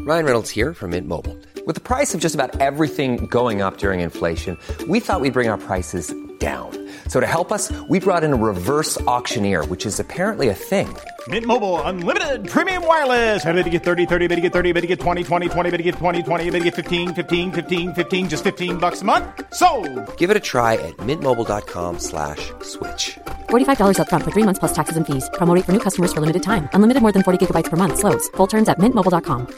Ryan Reynolds here from Mint Mobile. With the price of just about everything going up during inflation, we thought we'd bring our prices down. So to help us, we brought in a reverse auctioneer, which is apparently a thing. Mint Mobile Unlimited Premium Wireless. How to get 30, 30, bit to get 30, bit to get 20, 20, 20, bit to get 20, 20, bit to get 15, 15, 15, 15, just $15 a month? Sold! Give it a try at mintmobile.com/switch. $45 up front for 3 months plus taxes and fees. Promo rate for new customers for limited time. Unlimited more than 40 gigabytes per month. Slows full terms at mintmobile.com.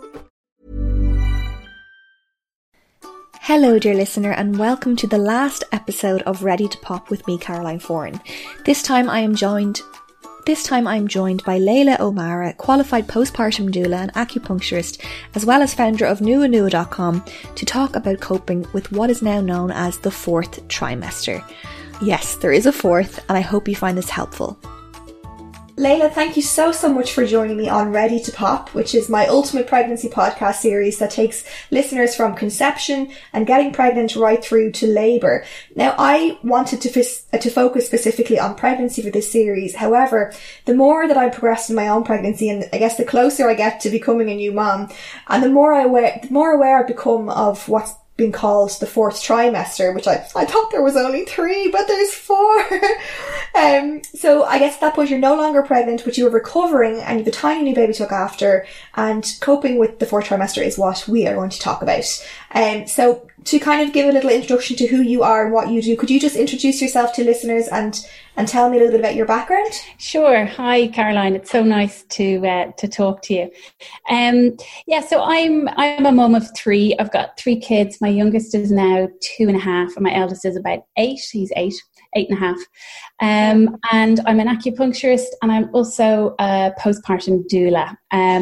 Hello, dear listener, and welcome to the last episode of Ready to Pop with me, Caroline Foran. This time I am joined by Layla O'Mara, qualified postpartum doula and acupuncturist, as well as founder of nuanua.com, to talk about coping with what is now known as the fourth trimester. Yes, there is a fourth, and I hope you find this helpful. Layla, thank you so much for joining me on Ready to Pop, which is my ultimate pregnancy podcast series that takes listeners from conception and getting pregnant right through to labour. Now, I wanted to focus specifically on pregnancy for this series. However, the more that I progress in my own pregnancy, and I guess the closer I get to becoming a new mom, and the more aware I become of what's been called the fourth trimester, which I thought there was only 3, but there's 4. So I guess at that point you're no longer pregnant, but you are recovering and you have a tiny new baby to look after, and coping with the fourth trimester is what we are going to talk about. So to kind of give a little introduction to who you are and what you do, could you just introduce yourself to listeners and tell me a little bit about your background? Sure. Hi, Caroline. It's so nice to talk to you. So I'm a mum of 3. I've got 3 kids. My youngest is now 2.5, and my eldest is about 8. He's 8.5. And I'm an acupuncturist, and I'm also a postpartum doula.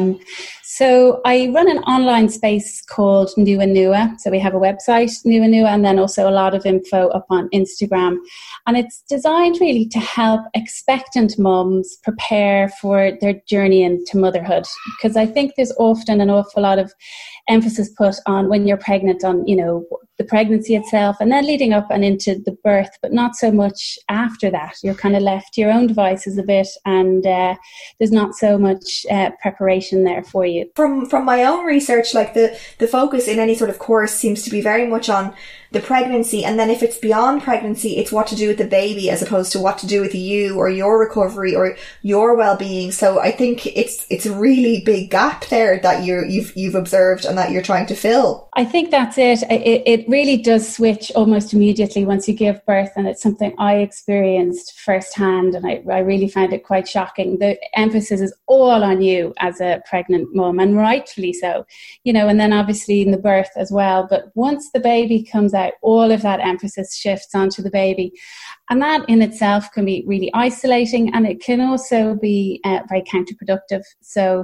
So I run an online space called Nuanua. So we have a website, Nuanua, and then also a lot of info up on Instagram. And it's designed really to help expectant mums prepare for their journey into motherhood. Because I think there's often an awful lot of emphasis put on when you're pregnant on, the pregnancy itself and then leading up and into the birth, but not so much after that. You're kind of left to your own devices a bit, and there's not so much preparation there for you. From my own research, like the focus in any sort of course seems to be very much on the pregnancy, and then if it's beyond pregnancy, it's what to do with the baby as opposed to what to do with you or your recovery or your well-being. So I think it's a really big gap there that you've observed and that you're trying to fill. I think that's it. It really does switch almost immediately once you give birth, and it's something I experienced firsthand, and I really found it quite shocking. The emphasis is all on you as a pregnant mum, and rightfully so, and then obviously in the birth as well. But once the baby comes out, all of that emphasis shifts onto the baby, and that in itself can be really isolating, and it can also be very counterproductive. So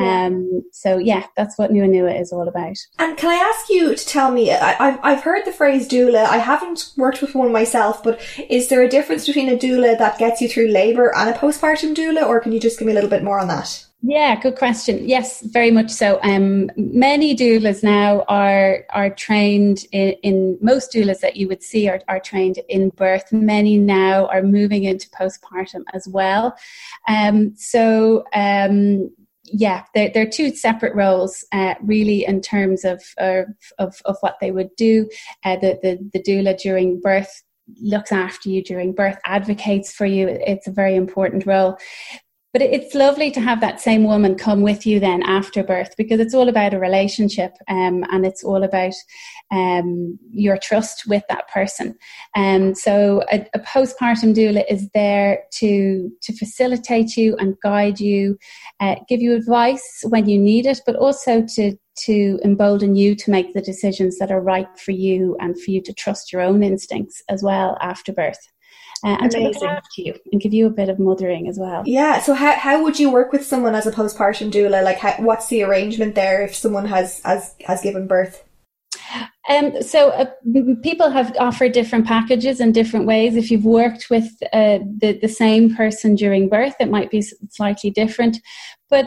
that's what Nuanua is all about. And can I ask you to tell me, I've heard the phrase doula. I haven't worked with one myself, but is there a difference between a doula that gets you through labour and a postpartum doula, or can you just give me a little bit more on that? Yeah, good question. Yes, very much so. Many doulas now are trained in most doulas that you would see are trained in birth. Many now are moving into postpartum as well. They're 2 separate roles, really, in terms of what they would do. The doula during birth looks after you during birth, advocates for you. It's a very important role. But it's lovely to have that same woman come with you then after birth, because it's all about a relationship, and it's all about your trust with that person. So a postpartum doula is there to facilitate you and guide you, give you advice when you need it, but also to embolden you to make the decisions that are right for you and for you to trust your own instincts as well after birth. And to look after you and give you a bit of mothering as well. Yeah, so how would you work with someone as a postpartum doula? Like, what's the arrangement there if someone has given birth? People have offered different packages in different ways. If you've worked with the same person during birth, it might be slightly different. But,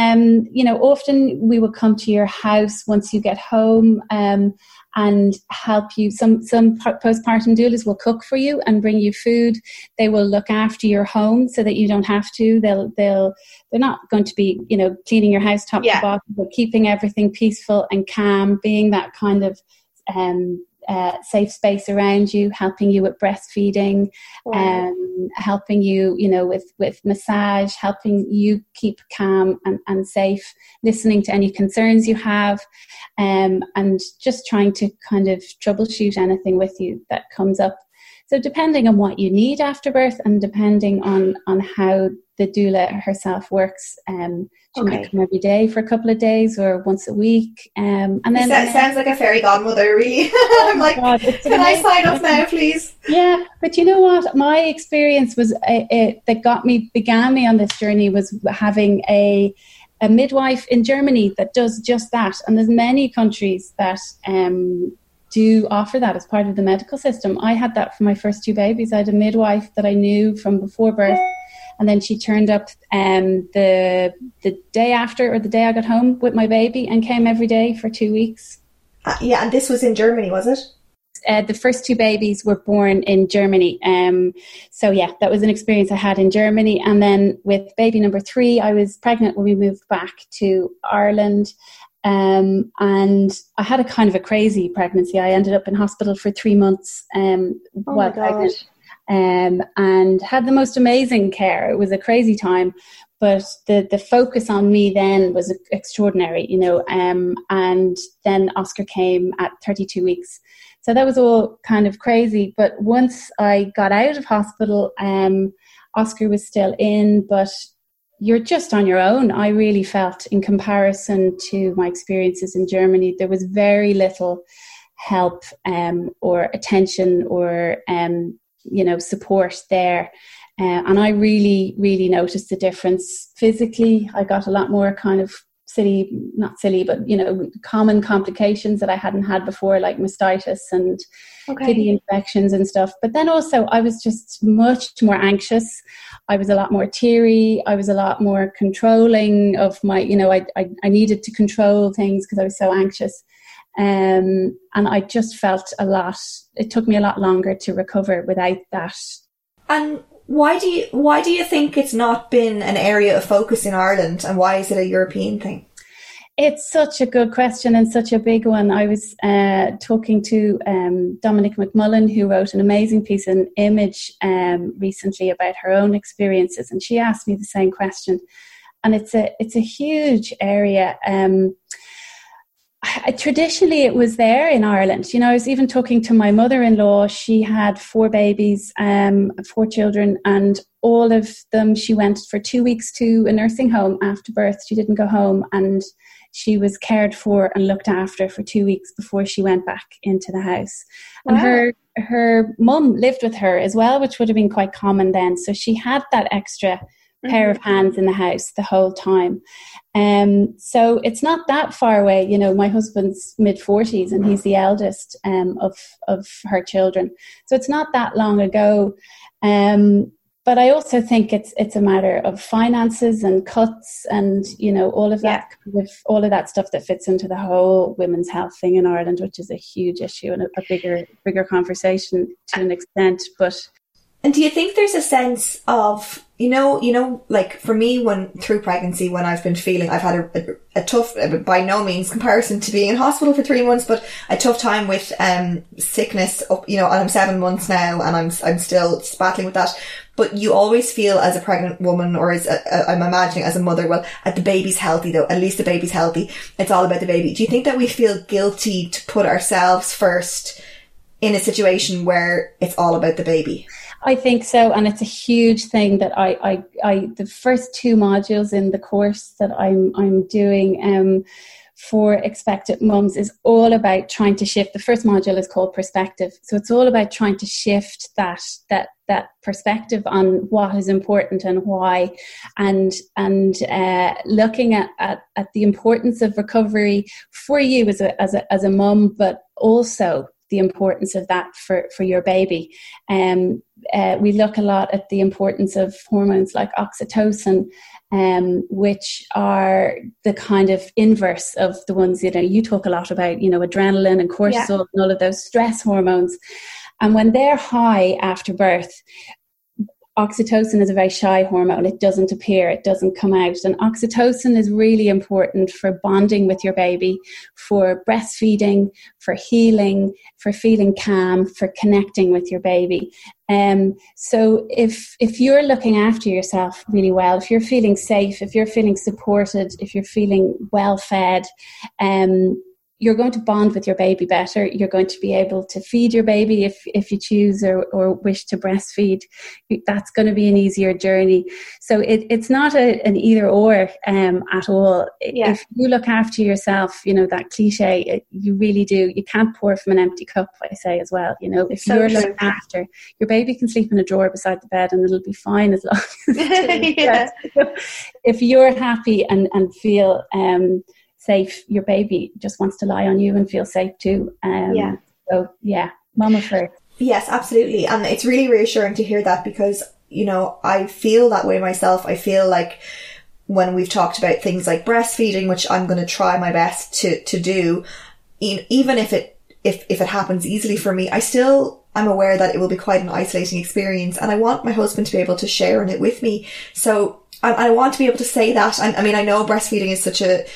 often we will come to your house once you get home and help you. Some postpartum doulas will cook for you and bring you food. They will look after your home so that you don't have to. They're not going to be, cleaning your house top to bottom, but keeping everything peaceful and calm, being that kind of safe space around you, helping you with breastfeeding, helping you, with massage, helping you keep calm and safe, listening to any concerns you have, and just trying to kind of troubleshoot anything with you that comes up. So depending on what you need after birth and depending on how the doula herself works, she might come every day for a couple of days or once a week. And then that sounds like a fairy godmother, really. I'm like, God, can I sign up now, please? Yeah, but you know what? My experience was that began me on this journey was having a midwife in Germany that does just that, and there's many countries that do offer that as part of the medical system. I had that for my first 2 babies. I had a midwife that I knew from before birth, and then she turned up the day after, or the day I got home with my baby, and came every day for 2 weeks. And this was in Germany, was it? The first 2 babies were born in Germany. So that was an experience I had in Germany. And then with baby number 3, I was pregnant when we moved back to Ireland. And I had a kind of a crazy pregnancy. I ended up in hospital for 3 months while pregnant, and had the most amazing care. It was a crazy time, but the focus on me then was extraordinary, and then Oscar came at 32 weeks. So that was all kind of crazy. But once I got out of hospital, Oscar was still in, but you're just on your own. I really felt, in comparison to my experiences in Germany, there was very little help or attention or support there. And I really, really noticed the difference. Physically, I got a lot more kind of common complications that I hadn't had before, like mastitis and kidney infections and stuff. But then also I was just much more anxious. I was a lot more teary. I was a lot more controlling of my, I needed to control things because I was so anxious. And I just felt it took me a lot longer to recover without that. And why do you think it's not been an area of focus in Ireland, and why is it a European thing? It's such a good question and such a big one. I was talking to Dominic McMullen, who wrote an amazing piece in Image recently about her own experiences, and she asked me the same question. And it's a huge area. Traditionally, it was there in Ireland. I was even talking to my mother-in-law. She had 4 babies, 4 children, and all of them, she went for 2 weeks to a nursing home after birth. She didn't go home, and she was cared for and looked after for 2 weeks before she went back into the house. Wow. And her mum lived with her as well, which would have been quite common then. So she had that extra pair of hands in the house the whole time. So it's not that far away. My husband's mid-40s and he's the eldest of her children. So it's not that long ago. But I also think it's a matter of finances and cuts and, all of that, all of that stuff that fits into the whole women's health thing in Ireland, which is a huge issue and a bigger conversation to an extent. And do you think there's a sense of, like for me, through pregnancy, when I've been feeling, I've had a tough, by no means comparison to being in hospital for 3 months, but a tough time with sickness. And I'm 7 months now, and I'm still battling with that. But you always feel as a pregnant woman, or I'm imagining as a mother, well, the baby's healthy though. At least the baby's healthy. It's all about the baby. Do you think that we feel guilty to put ourselves first in a situation where it's all about the baby? I think so, and it's a huge thing that I the first 2 modules in the course that I'm doing for expectant mums is all about trying to shift. The first module is called perspective, so it's all about trying to shift that perspective on what is important and why, and looking at the importance of recovery for you as a mum, but also the importance of that for your baby. We look a lot at the importance of hormones like oxytocin which are the kind of inverse of the ones, you talk a lot about, adrenaline and cortisol and all of those stress hormones. And when they're high after birth, oxytocin is a very shy hormone. It doesn't appear, it doesn't come out. And oxytocin is really important for bonding with your baby, for breastfeeding, for healing, for feeling calm, for connecting with your baby. So if you're looking after yourself really well, if you're feeling safe, if you're feeling supported, if you're feeling well fed, you're going to bond with your baby better. You're going to be able to feed your baby if you choose or wish to breastfeed. That's going to be an easier journey. So it's not an either or at all. Yeah. If you look after yourself, that cliche, you really do. You can't pour from an empty cup, I say as well. If you're looked after, your baby can sleep in a drawer beside the bed and it'll be fine as long as if you're happy and feel safe, your baby just wants to lie on you and feel safe too. So mama first. Yes, absolutely. And it's really reassuring to hear that, because I feel that way myself. I feel like when we've talked about things like breastfeeding, which I'm going to try my best to do, even if it happens easily for me, I'm aware that it will be quite an isolating experience, and I want my husband to be able to share in it with me. So I want to be able to say that. I mean, I know breastfeeding is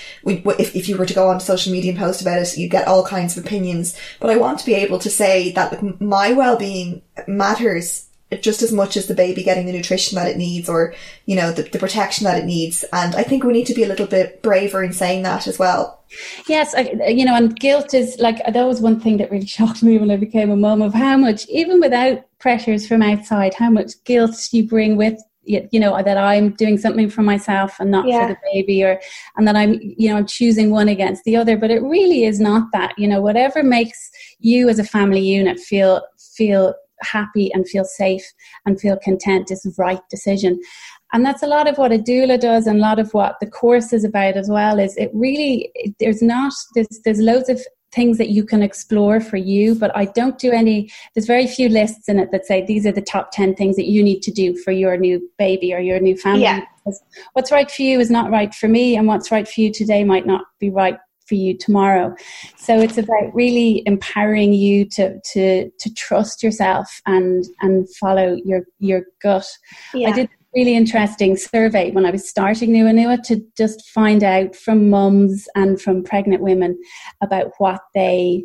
if you were to go on social media and post about it, you get all kinds of opinions. But I want to be able to say that my well-being matters just as much as the baby getting the nutrition that it needs, or, the protection that it needs. And I think we need to be a little bit braver in saying that as well. Yes, and guilt is that was one thing that really shocked me when I became a mum, of how much, even without pressures from outside, how much guilt you bring with that I'm doing something for myself and not for the baby, and that I'm choosing one against the other. But it really is not that. Whatever makes you as a family unit feel happy and feel safe and feel content is the right decision. And that's a lot of what a doula does, and a lot of what the course is about as well. Is it really, there's loads of things that you can explore for you, but I don't do there's very few lists in it that say these are the top 10 things that you need to do for your new baby or your new family. Yeah. Because what's right for you is not right for me, and what's right for you today might not be right for you tomorrow. So it's about really empowering you to trust yourself and follow your gut. Yeah. I did really interesting survey when I was starting Nua Nua to just find out from mums and from pregnant women about what their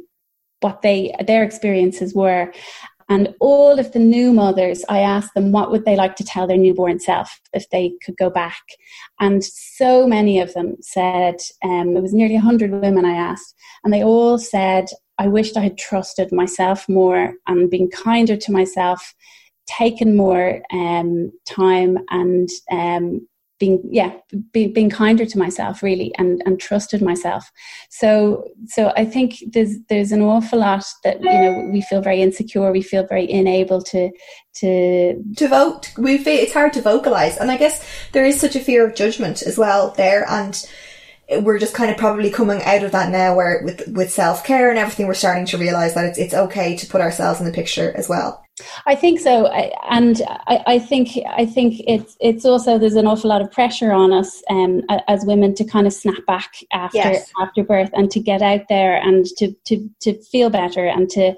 experiences were. And all of the new mothers, I asked them what would they like to tell their newborn self if they could go back. And so many of them said, it was nearly 100 women I asked, and they all said, I wished I had trusted myself more and been kinder to myself, taken more time and being kinder to myself, really, and trusted myself. So I think there's an awful lot that we feel very insecure, we feel very unable to vote. We feel it's hard to vocalize, and I guess there is such a fear of judgment as well there, and we're just kind of probably coming out of that now, where with self-care and everything, we're starting to realize that it's okay to put ourselves in the picture as well. I think so, and I think it's also, there's an awful lot of pressure on us as women to kind of snap back after birth, and to get out there and to feel better, and to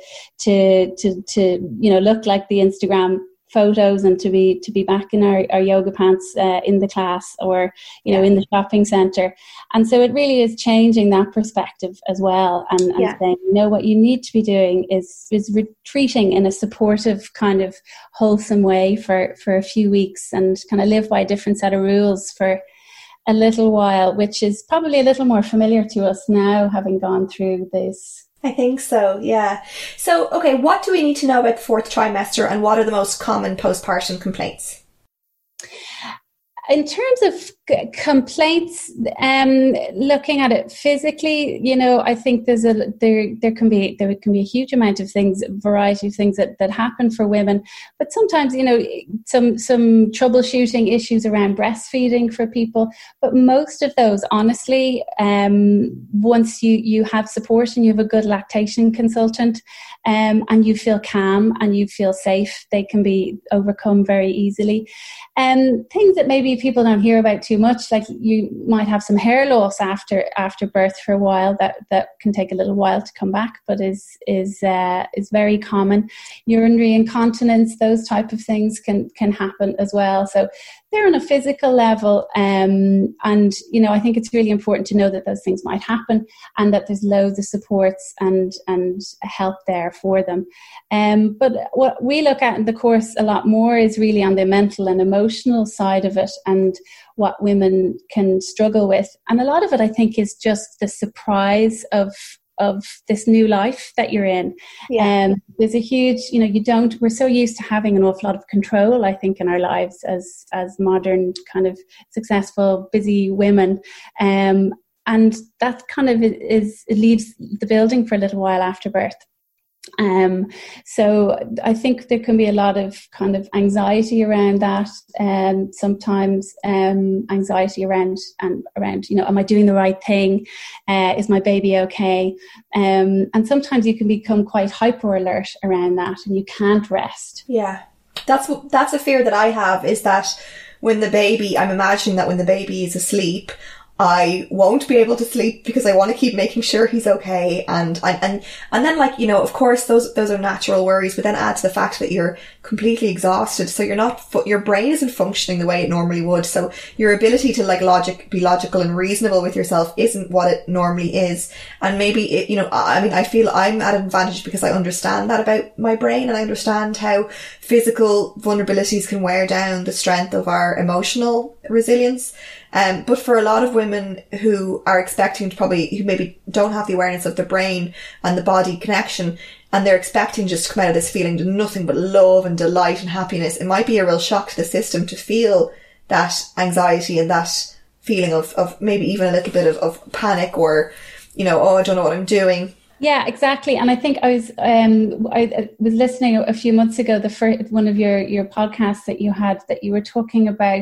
look like the Instagram photos, and to be back in our yoga pants in the class, or in the shopping centre. And so it really is changing that perspective as well, and saying, what you need to be doing is retreating in a supportive kind of wholesome way for a few weeks, and kind of live by a different set of rules for a little while, which is probably a little more familiar to us now, having gone through this. I think so, yeah. So, okay, what do we need to know about the fourth trimester, and what are the most common postpartum complaints? In terms of complaints, looking at it physically, I think there can be a huge amount of things, variety of things that happen for women. But sometimes, some troubleshooting issues around breastfeeding for people. But most of those, honestly, once you have support and you have a good lactation consultant, and you feel calm and you feel safe, they can be overcome very easily. Things that maybe people don't hear about too much. Like you might have some hair loss after birth for a while that can take a little while to come back, but is very common. Urinary incontinence, those type of things can happen as well. So they're on a physical level, and I think it's really important to know that those things might happen and that there's loads of supports and help there for them. But what we look at in the course a lot more is really on the mental and emotional side of it and what women can struggle with. And a lot of it, I think, is just the surprise of this new life that you're in. Yeah. There's a huge, we're so used to having an awful lot of control, I think, in our lives as modern kind of successful, busy women. And that kind of it leaves the building for a little while after birth. So I think there can be a lot of kind of anxiety around that, and sometimes anxiety around am I doing the right thing? Is my baby okay? And sometimes you can become quite hyper alert around that, and you can't rest. Yeah, that's a fear that I have, is that I'm imagining that when the baby is asleep, I won't be able to sleep because I want to keep making sure he's okay. And then, of course, those are natural worries, but then add to the fact that you're completely exhausted. So your brain isn't functioning the way it normally would. So your ability to be logical and reasonable with yourself isn't what it normally is. And maybe I feel I'm at an advantage because I understand that about my brain, and I understand how physical vulnerabilities can wear down the strength of our emotional resilience. But for a lot of women who are expecting who maybe don't have the awareness of the brain and the body connection, and they're expecting just to come out of this feeling to nothing but love and delight and happiness, it might be a real shock to the system to feel that anxiety and that feeling of maybe even a little bit of panic, or, I don't know what I'm doing. Yeah, exactly. And I think I was listening a few months ago, one of your podcasts that you had, that you were talking about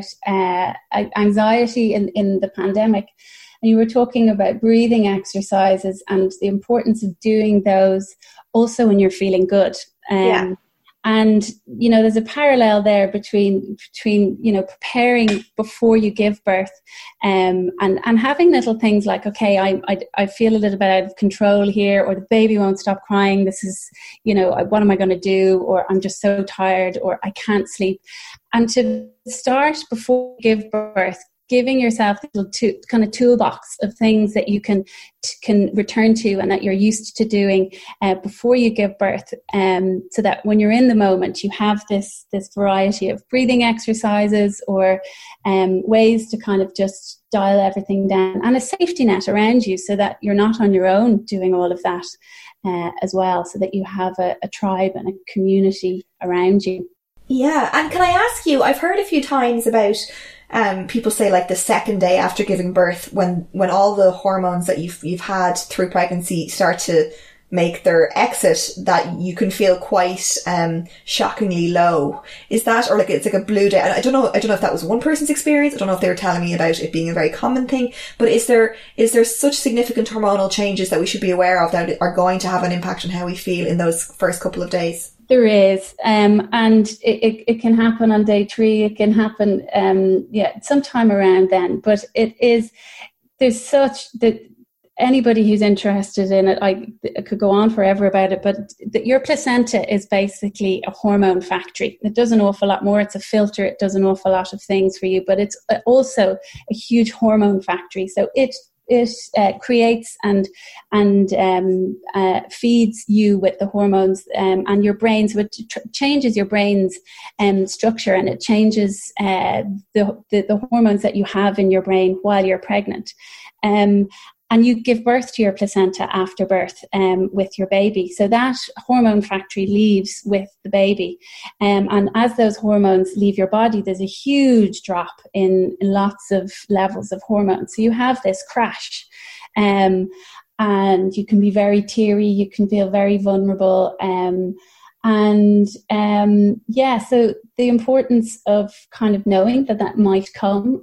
anxiety in the pandemic. And you were talking about breathing exercises and the importance of doing those also when you're feeling good. Yeah. And, there's a parallel there between preparing before you give birth, and having little things like, okay, I feel a little bit out of control here, or the baby won't stop crying. This is, what am I going to do? Or I'm just so tired, or I can't sleep. And to start before you give birth, giving yourself a little kind of toolbox of things that you can return to and that you're used to doing before you give birth, so that when you're in the moment, you have this variety of breathing exercises or ways to kind of just dial everything down, and a safety net around you so that you're not on your own doing all of that as well, so that you have a tribe and a community around you. Yeah, and can I ask you, I've heard a few times about people say, like, the second day after giving birth, when all the hormones that you've had through pregnancy start to make their exit, that you can feel quite shockingly low. Is that, or it's like a blue day? I don't know if that was one person's experience. I don't know if they were telling me about it being a very common thing. But is there such significant hormonal changes that we should be aware of that are going to have an impact on how we feel in those first couple of days? There is, and it can happen on day 3. It can happen, sometime around then. But there's such that anybody who's interested in it, I could go on forever about it. But your placenta is basically a hormone factory. It does an awful lot more. It's a filter. It does an awful lot of things for you. But it's also a huge hormone factory. So it creates and feeds you with the hormones and your brain. So it changes your brain's structure, and it changes the hormones that you have in your brain while you're pregnant. And you give birth to your placenta after birth with your baby. So that hormone factory leaves with the baby. And as those hormones leave your body, there's a huge drop in lots of levels of hormones. So you have this crash. And you can be very teary. You can feel very vulnerable. So the importance of kind of knowing that might come.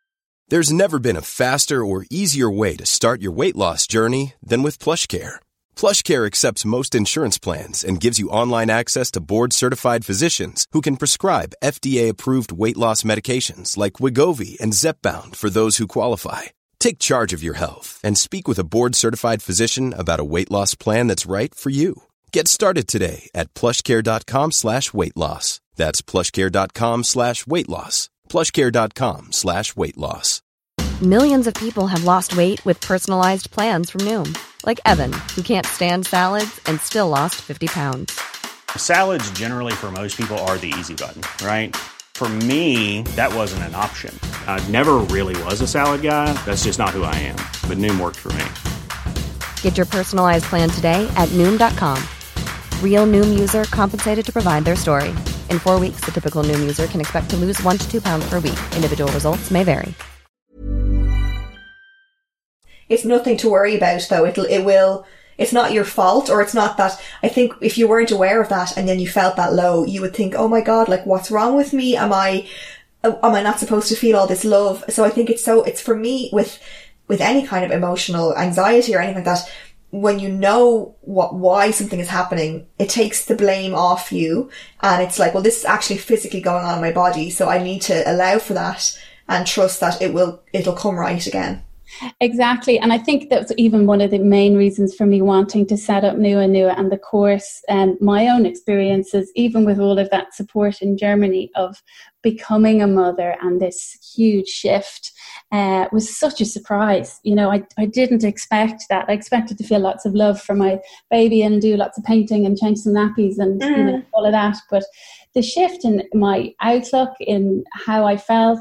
There's never been a faster or easier way to start your weight loss journey than with PlushCare. PlushCare accepts most insurance plans and gives you online access to board-certified physicians who can prescribe FDA-approved weight loss medications like Wegovy and Zepbound for those who qualify. Take charge of your health and speak with a board-certified physician about a weight loss plan that's right for you. Get started today at plushcare.com/weight-loss. That's plushcare.com/weight-loss. plushcare.com/weight-loss. Millions of people have lost weight with personalized plans from Noom. Like Evan, who can't stand salads and still lost 50 pounds. Salads generally for most people are the easy button, right? For me, that wasn't an option. I never really was a salad guy. That's just not who I am. But Noom worked for me. Get your personalized plan today at Noom.com. Real Noom user compensated to provide their story. In 4 weeks, the typical Noom user can expect to lose 1 to 2 pounds per week. Individual results may vary. It's nothing to worry about, though. It's not your fault, or it's not that. I think if you weren't aware of that and then you felt that low, you would think, oh my God, like, what's wrong with me? Am I not supposed to feel all this love? So I think it's for me with any kind of emotional anxiety or anything like that, when you know why something is happening, it takes the blame off you. And it's like, well, this is actually physically going on in my body. So I need to allow for that and trust that it'll come right again. Exactly. And I think that's even one of the main reasons for me wanting to set up Nua Nua and the course, and my own experiences, even with all of that support in Germany of becoming a mother and this huge shift was such a surprise. You know, I didn't expect that. I expected to feel lots of love for my baby and do lots of painting and change some nappies and you know, all of that. But the shift in my outlook, in how I felt,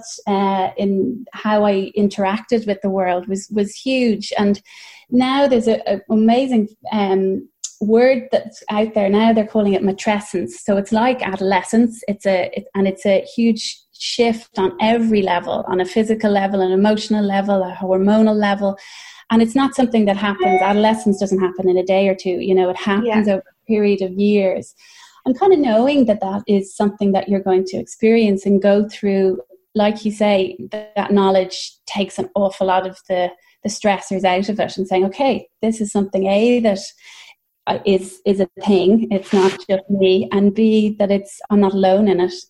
in how I interacted with the world was huge. And now there's an amazing word that's out there now. They're calling it matrescence. So it's like adolescence. It's a huge shift on every level, on a physical level, an emotional level, a hormonal level. And it's not something that happens. Adolescence doesn't happen in a day or two. You know, it happens over a period of years. And kind of knowing that is something that you're going to experience and go through, like you say, that knowledge takes an awful lot of the stressors out of it, and saying, okay, this is something that is a thing. It's not just me, and B, that I'm not alone in it.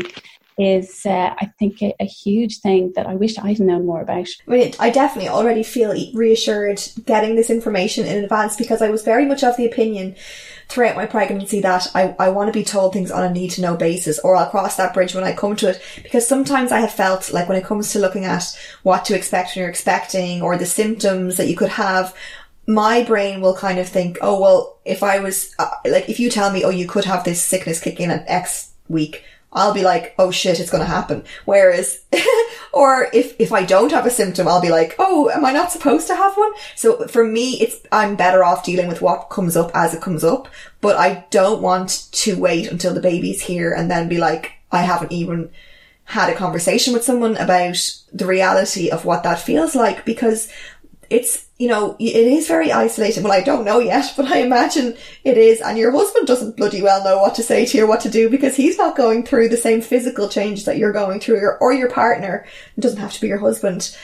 Is I think a huge thing that I wish I'd known more about. I mean, I definitely already feel reassured getting this information in advance, because I was very much of the opinion throughout my pregnancy that I want to be told things on a need to know basis, or I'll cross that bridge when I come to it. Because sometimes I have felt like when it comes to looking at what to expect when you're expecting, or the symptoms that you could have, my brain will kind of think, oh, well, if I was if you tell me, oh, you could have this sickness kick in at X week, I'll be like, oh shit, it's going to happen. Whereas, or if I don't have a symptom, I'll be like, oh, am I not supposed to have one? So for me, I'm better off dealing with what comes up as it comes up. But I don't want to wait until the baby's here and then be like, I haven't even had a conversation with someone about the reality of what that feels like, because it's, you know, it is very isolating. Well, I don't know yet, but I imagine it is. And your husband doesn't bloody well know what to say to you or what to do, because he's not going through the same physical changes that you're going through, or your partner. It doesn't have to be your husband.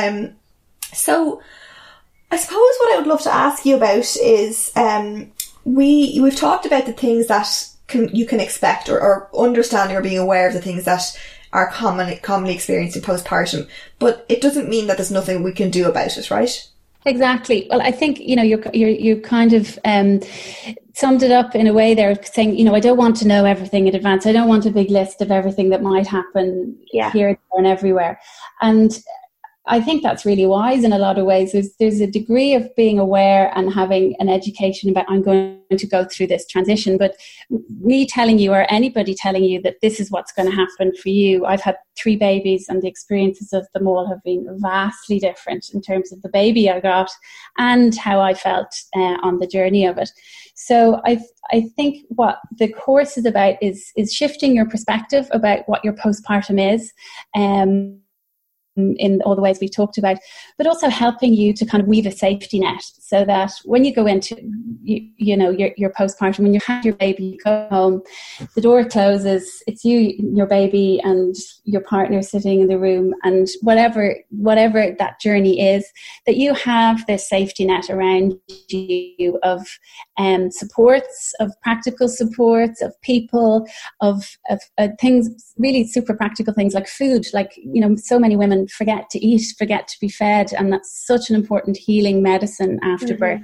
So I suppose what I would love to ask you about is, we've talked about the things that you can expect, or understanding or being aware of the things that are commonly experienced in postpartum, but it doesn't mean that there's nothing we can do about it, right? Exactly. Well, I think, you know, you kind of summed it up in a way there, saying, you know, I don't want to know everything in advance. I don't want a big list of everything that might happen here, there, and everywhere. And I think that's really wise in a lot of ways. There's a degree of being aware and having an education about, I'm going to go through this transition, but me telling you, or anybody telling you that this is what's going to happen for you. I've had 3 babies, and the experiences of them all have been vastly different in terms of the baby I got and how I felt on the journey of it. So I think what the course is about is shifting your perspective about what your postpartum is, in all the ways we've talked about, but also helping you to kind of weave a safety net so that when you go into, your postpartum, when you have your baby, you go home, the door closes, it's you, your baby, and your partner sitting in the room, and whatever that journey is, that you have this safety net around you of supports, of practical supports, of people, of things, really super practical things like food. Like, so many women forget to eat, forget to be fed, and that's such an important healing medicine after birth.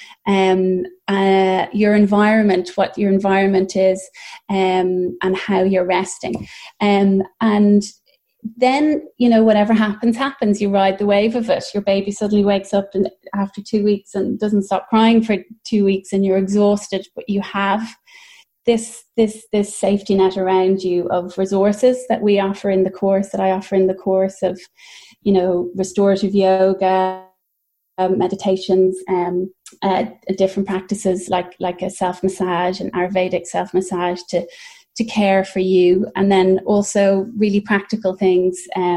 Your environment, what your environment is, and how you're resting, and then whatever happens. You ride the wave of it. Your baby suddenly wakes up and after 2 weeks and doesn't stop crying for 2 weeks, and you're exhausted, but you have this safety net around you of resources that we offer in the course, that I offer in the course of, restorative yoga, meditations, different practices like a self-massage and Ayurvedic self-massage to care for you, and then also really practical things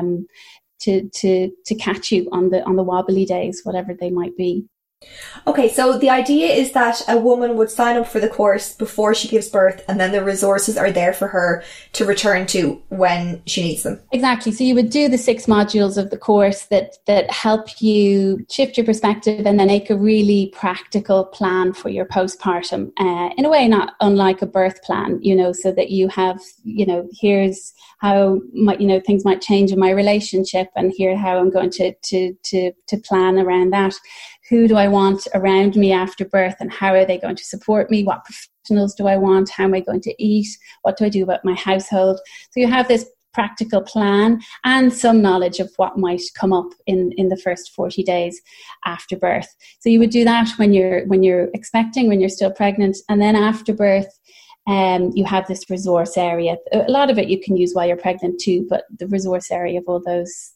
to catch you on the wobbly days, whatever they might be. Okay, so the idea is that a woman would sign up for the course before she gives birth, and then the resources are there for her to return to when she needs them. Exactly. So you would do the 6 modules of the course that help you shift your perspective and then make a really practical plan for your postpartum, in a way not unlike a birth plan, so that you have, here's how things might change in my relationship, and here how I'm going to plan around that. Who do I want around me after birth, and how are they going to support me? What professionals do I want? How am I going to eat? What do I do about my household? So you have this practical plan and some knowledge of what might come up in the first 40 days after birth. So you would do that when you're expecting, when you're still pregnant, and then after birth, you have this resource area. A lot of it you can use while you're pregnant too, but the resource area of all those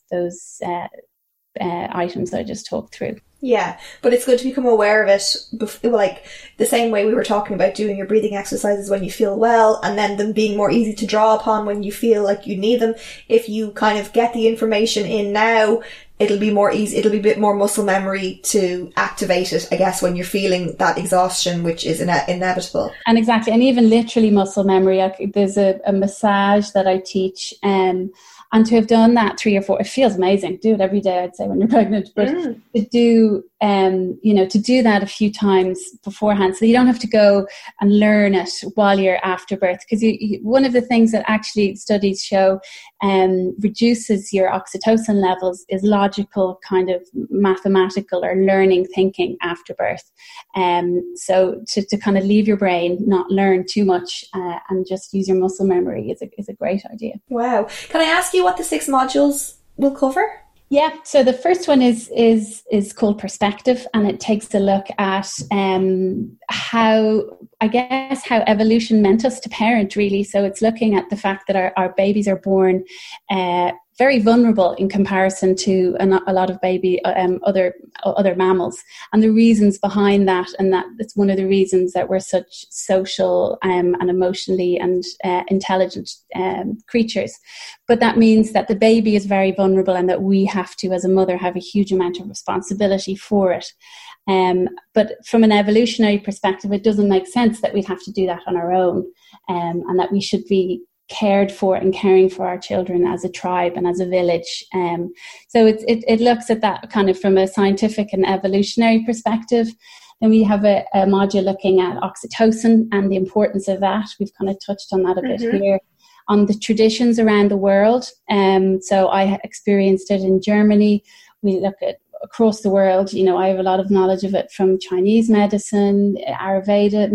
items that I just talked through. Yeah, but it's good to become aware of it, like the same way we were talking about doing your breathing exercises when you feel well, and then them being more easy to draw upon when you feel like you need them. If you kind of get the information in now, it'll be more easy, it'll be a bit more muscle memory to activate it, I guess, when you're feeling that exhaustion, which is inevitable. And exactly, and even literally muscle memory. There's a massage that I teach, and to have done that 3 or 4, it feels amazing. Do it every day, I'd say, when you're pregnant. But to do, to do that a few times beforehand, so you don't have to go and learn it while you're after birth. Because one of the things that actually studies show reduces your oxytocin levels is logical, kind of mathematical or learning thinking after birth. So to kind of leave your brain, not learn too much, and just use your muscle memory is a great idea. Wow. Can I ask you what the 6 modules will cover? Yeah, so the first one is called Perspective, and it takes a look at how evolution meant us to parent, really. So it's looking at the fact that our babies are born very vulnerable in comparison to a lot of other mammals, and the reasons behind that, and that it's one of the reasons that we're such social and emotionally and intelligent creatures. But that means that the baby is very vulnerable, and that we have to, as a mother, have a huge amount of responsibility for it. But from an evolutionary perspective, it doesn't make sense that we'd have to do that on our own, and that we should be cared for and caring for our children as a tribe and as a village. So it looks at that kind of from a scientific and evolutionary perspective. Then we have a module looking at oxytocin and the importance of that. We've kind of touched on that a bit here. On the traditions around the world. So I experienced it in Germany. We look at across the world, I have a lot of knowledge of it from Chinese medicine, Ayurvedic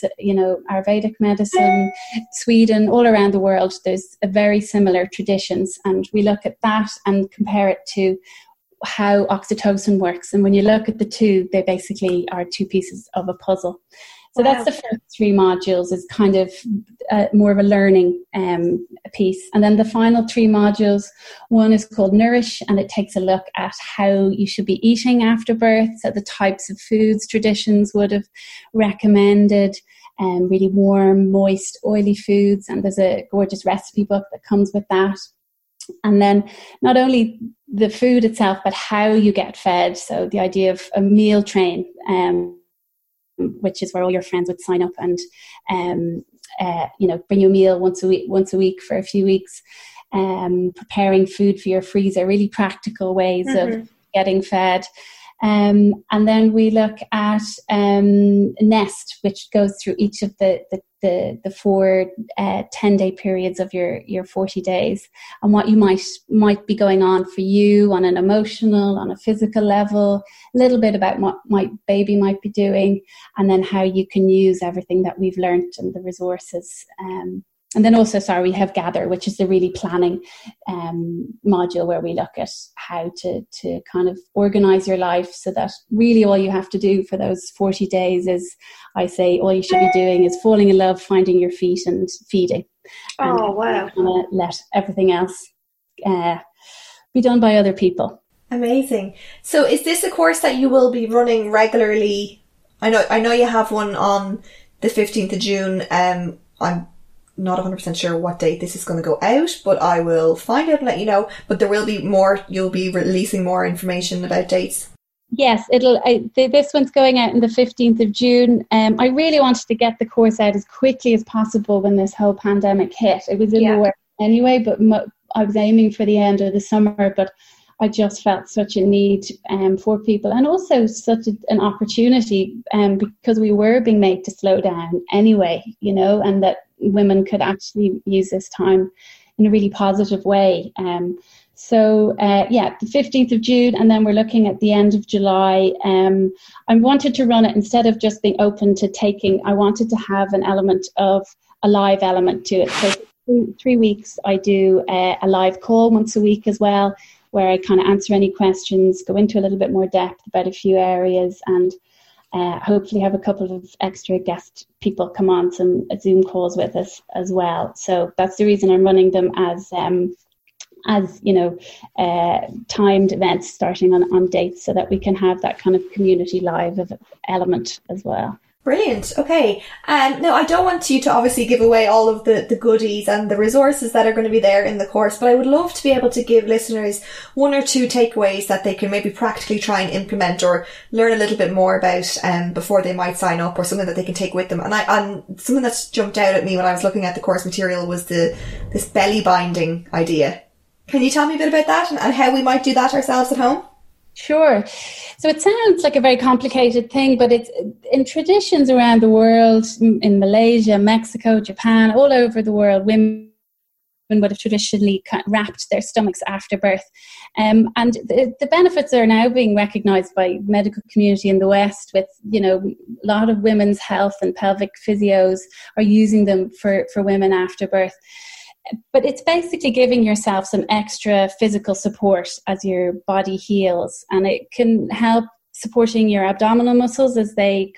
medicine, Sweden, all around the world. There's a very similar traditions, and we look at that and compare it to how oxytocin works. And when you look at the two, they basically are 2 pieces of a puzzle. So that's the first 3 modules, is kind of more of a learning piece. And then the final 3 modules, one is called Nourish, and it takes a look at how you should be eating after birth, so the types of foods traditions would have recommended, really warm, moist, oily foods. And there's a gorgeous recipe book that comes with that. And then not only the food itself, but how you get fed. So the idea of a meal train, which is where all your friends would sign up and, bring you a meal once a week for a few weeks, preparing food for your freezer, really practical ways of getting fed. And then we look at Nest, which goes through each of the 4 10-day periods of your 40 days, and what you might be going on for you on an emotional, on a physical level, a little bit about what my baby might be doing, and then how you can use everything that we've learned and the resources. And then also, we have Gather, which is the really planning module where we look at how to kind of organize your life so that really all you have to do for those 40 days is, I say, all you should be doing is falling in love, finding your feet and feeding. Oh, wow. And let everything else be done by other people. Amazing. So is this a course that you will be running regularly? I know you have one on the 15th of June. I'm not 100% sure what date this is going to go out, but I will find out and let you know. But there will be more, you'll be releasing more information about dates. Yes, this one's going out on the 15th of June. I really wanted to get the course out as quickly as possible when this whole pandemic hit. It was in the works anyway, but I was aiming for the end of the summer, but I just felt such a need for people, and also such an opportunity because we were being made to slow down anyway, and that women could actually use this time in a really positive way. The 15th of June, and then we're looking at the end of July. I wanted to run it instead of just being open to taking. I wanted to have an element of a live element to it. So 3 weeks, I do a live call once a week as well, where I kind of answer any questions, go into a little bit more depth about a few areas, and hopefully have a couple of extra guest people come on some Zoom calls with us as well. So that's the reason I'm running them as timed events starting on dates, so that we can have that kind of community live element as well. Brilliant. Okay. Now, I don't want you to obviously give away all of the goodies and the resources that are going to be there in the course, but I would love to be able to give listeners 1 or 2 takeaways that they can maybe practically try and implement or learn a little bit more about before they might sign up, or something that they can take with them. And something that's jumped out at me when I was looking at the course material was this belly binding idea. Can you tell me a bit about that and how we might do that ourselves at home? Sure. So it sounds like a very complicated thing, but it's in traditions around the world, in Malaysia, Mexico, Japan, all over the world, women would have traditionally wrapped their stomachs after birth. And the benefits are now being recognised by medical community in the West, with, a lot of women's health and pelvic physios are using them for women after birth. But it's basically giving yourself some extra physical support as your body heals, and it can help supporting your abdominal muscles as they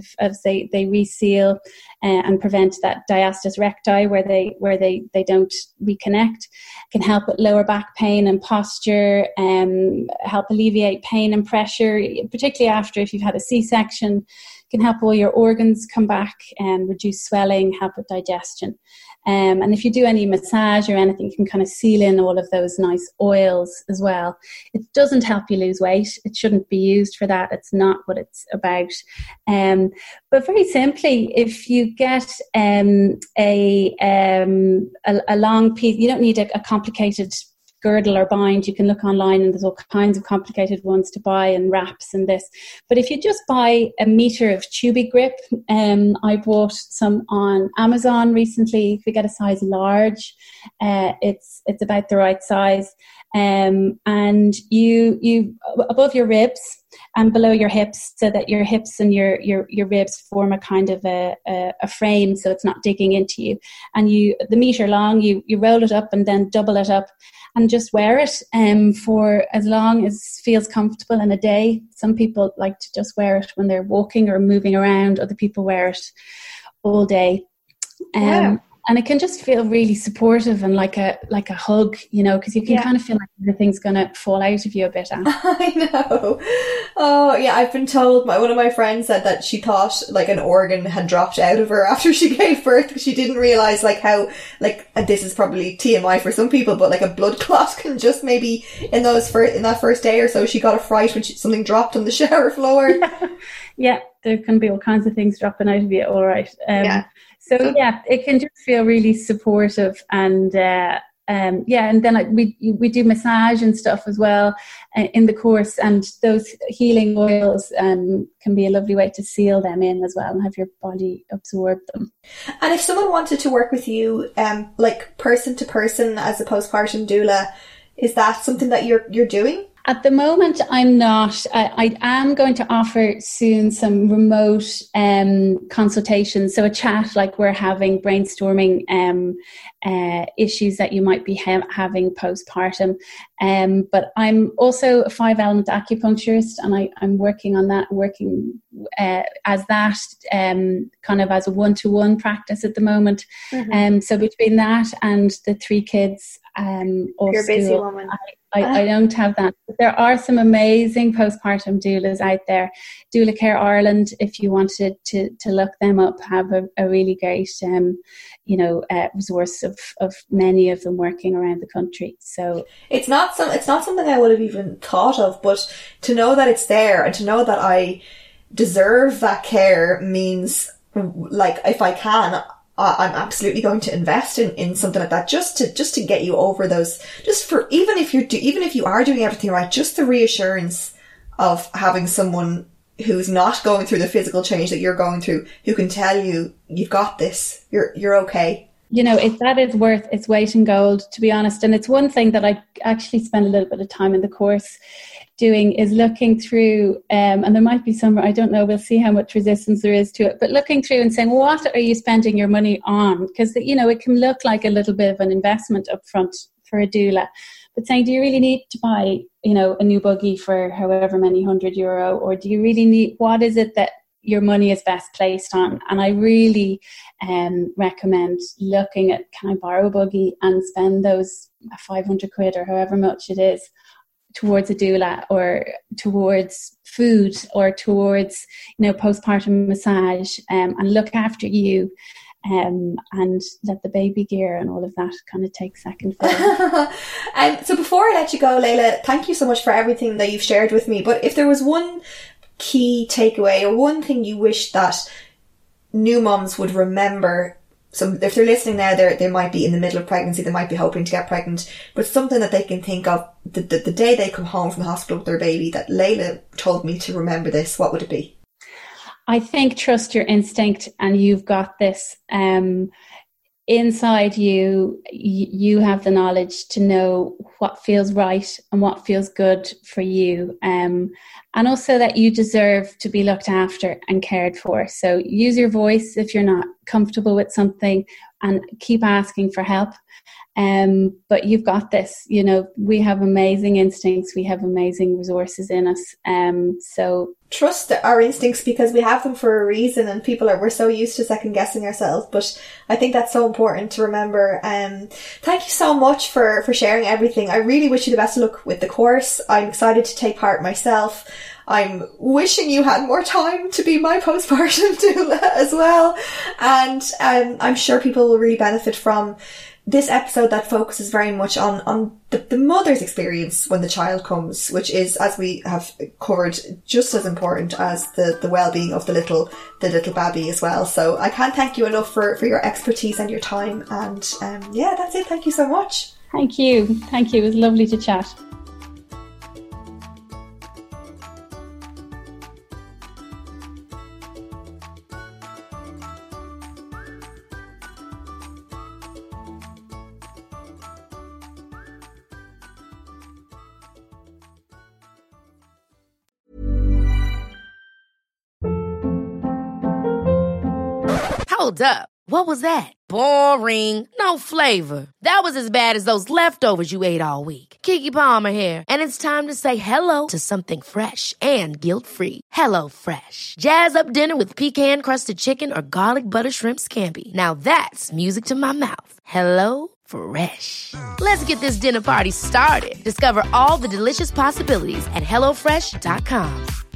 reseal and prevent that diastasis recti where they don't reconnect. It can help with lower back pain and posture, help alleviate pain and pressure, particularly after if you've had a C-section. It can help all your organs come back and reduce swelling, help with digestion. And if you do any massage or anything, you can kind of seal in all of those nice oils as well. It doesn't help you lose weight. It shouldn't be used for that. It's not what it's about. But very simply, if you get a long piece, you don't need a complicated girdle or bind. You can look online and there's all kinds of complicated ones to buy and wraps and this. But if you just buy a meter of Tubi Grip, I bought some on Amazon recently. If you get a size large, it's about the right size. And you above your ribs and below your hips, so that your hips and your ribs form a kind of a frame, so it's not digging into you. And the meter long, you roll it up and then double it up, and just wear it for as long as feels comfortable in a day. Some people like to just wear it when they're walking or moving around. Other people wear it all day. Yeah. And it can just feel really supportive and like a hug, you know, because you can kind of feel like everything's going to fall out of you a bit. I know. Oh, yeah, I've been told, one of my friends said that she thought like an organ had dropped out of her after she gave birth, because she didn't realise like how, like, and this is probably TMI for some people, but like a blood clot can just maybe in that first day or so, she got a fright when something dropped on the shower floor. Yeah, there can be all kinds of things dropping out of you, all right. So it can just feel really supportive, and and then we do massage and stuff as well in the course, and those healing oils can be a lovely way to seal them in as well and have your body absorb them. And if someone wanted to work with you, like person to person as a postpartum doula, is that something that you're doing? At the moment, I'm not. I am going to offer soon some remote consultations. So a chat like we're having, brainstorming issues that you might be having postpartum. But I'm also a 5-element acupuncturist, and I'm working on that, as that kind of as a one-to-one practice at the moment. Mm-hmm. So between that and the 3 kids, you're a busy woman. I don't have that. But there are some amazing postpartum doulas out there. Doula Care Ireland, if you wanted to look them up, have a really great, resource of many of them working around the country. So it's not something I would have even thought of, but to know that it's there and to know that I deserve that care means, like, if I can, I'm absolutely going to invest in something like that, just to get you over those, just for, even if you are doing everything right, just the reassurance of having someone who's not going through the physical change that you're going through, who can tell you, you've got this, you're okay. You know, that is worth its weight in gold, to be honest. And it's one thing that I actually spend a little bit of time in the course doing, is looking through, and there might be some, I don't know, we'll see how much resistance there is to it, but looking through and saying, what are you spending your money on? Because, you know, it can look like a little bit of an investment up front for a doula, but saying, do you really need to buy, you know, a new buggy for however many €100, or do you really need, what is it that your money is best placed on? And I really recommend looking at, can I borrow a buggy and spend those £500 or however much it is towards a doula, or towards food, or towards, you know, postpartum massage, and look after you, and let the baby gear and all of that kind of take second fiddle. So before I let you go, Layla, thank you so much for everything that you've shared with me. But if there was one key takeaway, or one thing you wish that new mums would remember, so if they're listening now, they might be in the middle of pregnancy, they might be hoping to get pregnant, but something that they can think of the day they come home from the hospital with their baby, that Layla told me to remember this, what would it be? I think trust your instinct, and you've got this. Inside you have the knowledge to know what feels right and what feels good for you, and also that you deserve to be looked after and cared for. So use your voice if you're not comfortable with something, and keep asking for help. But you've got this. You know, we have amazing instincts, we have amazing resources in us. So trust our instincts, because we have them for a reason, and we're so used to second guessing ourselves. But I think that's so important to remember. Thank you so much for sharing everything. I really wish you the best of luck with the course. I'm excited to take part myself. I'm wishing you had more time to be my postpartum doula as well. And I'm sure people will really benefit from this episode that focuses very much on the mother's experience when the child comes, which is, as we have covered, just as important as the well-being of the little baby as well. So I can't thank you enough for your expertise and your time. And that's it. Thank you so much. Thank you. It was lovely to chat. Hold up. What was that? Boring. No flavor. That was as bad as those leftovers you ate all week. Keke Palmer here, and it's time to say hello to something fresh and guilt-free. Hello Fresh. Jazz up dinner with pecan-crusted chicken or garlic butter shrimp scampi. Now that's music to my mouth. Hello Fresh. Let's get this dinner party started. Discover all the delicious possibilities at HelloFresh.com.